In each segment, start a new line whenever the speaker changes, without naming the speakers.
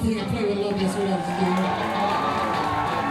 party and play with love. That's what I was doing.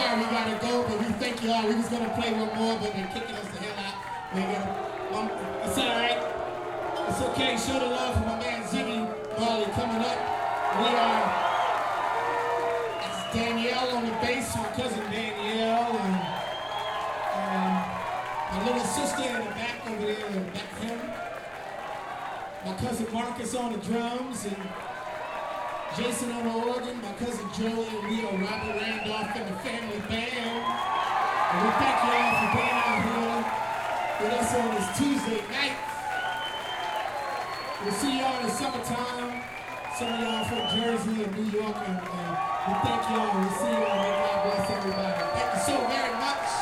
sorry we gotta go, but we thank y'all. We was gonna play one more, but they're kicking us the hell out. It's all right. It's okay. Show the love for my man Ziggy Marley coming up. It's Danielle on the bass, my cousin Danielle, and my little sister in the back over there, in the back of him. My cousin Marcus on the drums, and Jason on the organ, my cousin Joey, and we are Robert Randolph and the family band. And we thank y'all for being out here with us on this Tuesday night. We'll see y'all in the summertime. Some of y'all from Jersey and New York, and we thank y'all. We'll see y'all. May God bless everybody. Thank you so very much.